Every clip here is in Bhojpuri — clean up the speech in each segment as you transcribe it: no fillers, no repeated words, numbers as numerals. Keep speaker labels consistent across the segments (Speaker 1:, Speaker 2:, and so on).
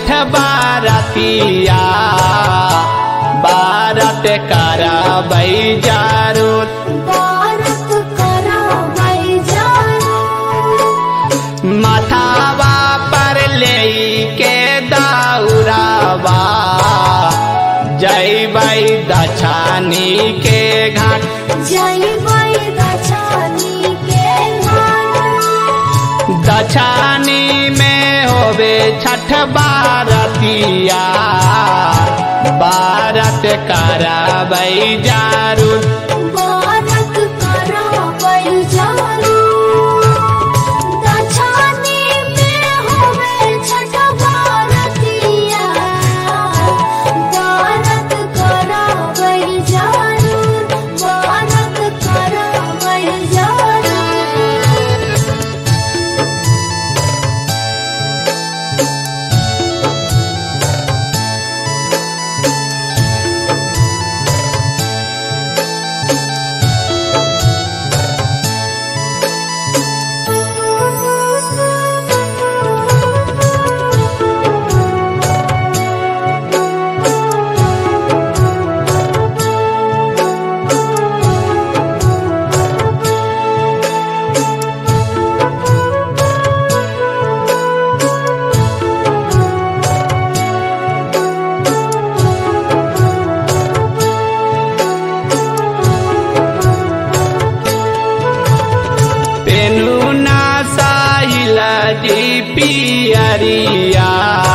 Speaker 1: छठ बारतिया बारत करबै जरूर
Speaker 2: बारत करबै जरूर
Speaker 1: माथावा पर लेके दौरावा जइबै दछानी के घाट
Speaker 2: जइबै दछानी के घाट
Speaker 1: दछानी में होवे छठ बारतिया बारत करबै जरूर
Speaker 2: बारत करबै जरूर दछानी में होवे छठ बारतिया बारत करबै जरूर बारत करबै जरूर
Speaker 1: पेनु ना साहिल जी पियरिया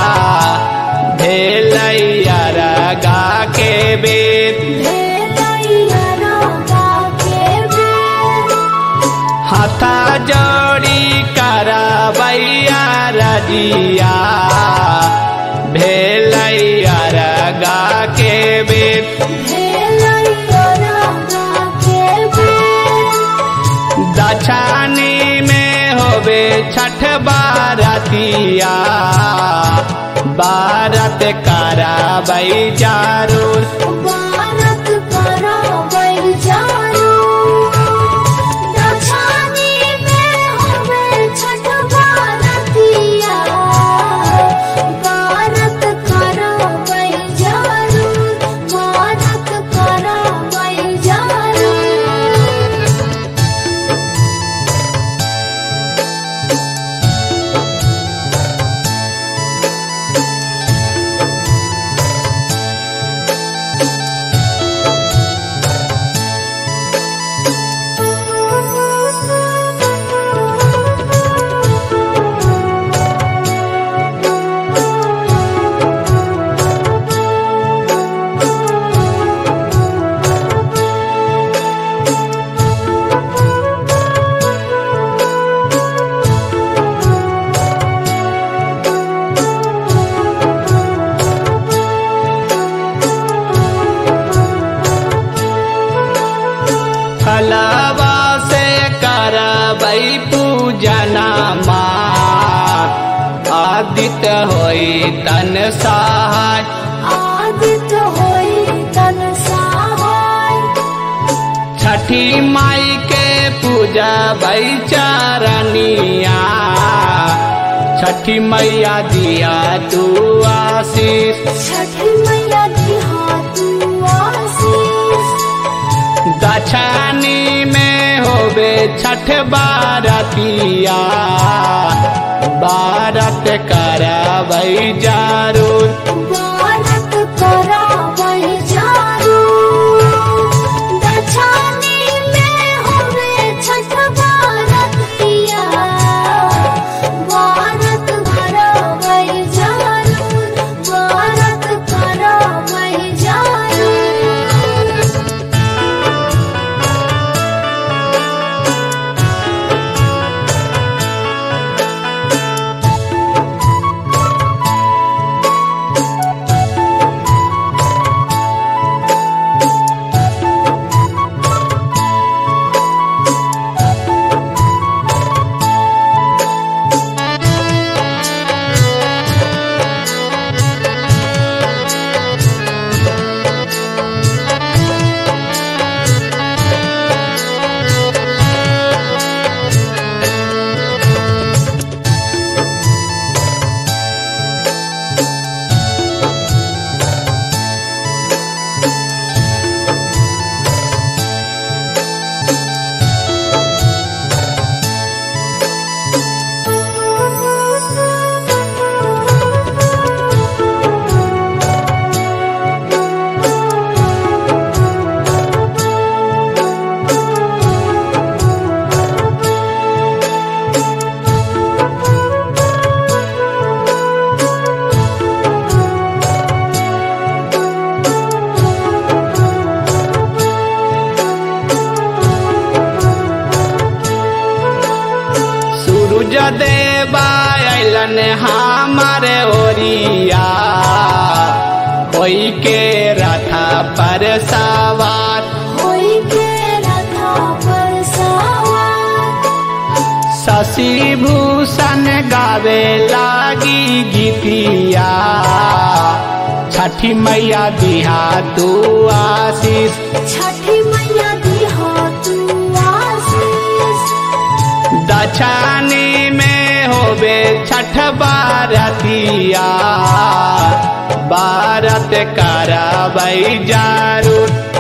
Speaker 1: भेलैया रगा के बेद
Speaker 2: भेलैया रगा के बेद
Speaker 1: हाथा जोड़ी करबैया रजिया भेलैया रगा के बेद
Speaker 2: भेलैया रगा के बेद
Speaker 1: दछानी में होवे छठ बारतिया बारत करबै जरूर
Speaker 2: बारत करबै जरूर दछानी में होवे छठ बारतिया बारत करबै जरूर बारत करबै जरूर
Speaker 1: फलवा से करबै पूजना आदित्य होई तन सहाय
Speaker 2: आदित्य होई तन सहाय
Speaker 1: छठी माई के पूजबै चरनिया छठी मैया दिया तू आशीष
Speaker 2: छठी मैया दिहा तू आशीष
Speaker 1: दछानी में होवे छठ बारतिया बारत करबै जरूर
Speaker 2: बारत करबै जरूर दछानी में होवे छठ बारतिया बारत करबै जरूर बारत करबै जरूर
Speaker 1: नयन हमारे ओरिया कोई के रथा पर सवार
Speaker 2: होई के रथा पर सवार
Speaker 1: शशि भूषण गावे लागी गीतिया छठी मैया दिहा तू आशीष
Speaker 2: छठी मैया दिहा तू आशीष
Speaker 1: दक्षिणी में होबे छठ बारतिया बारत करबै जरूर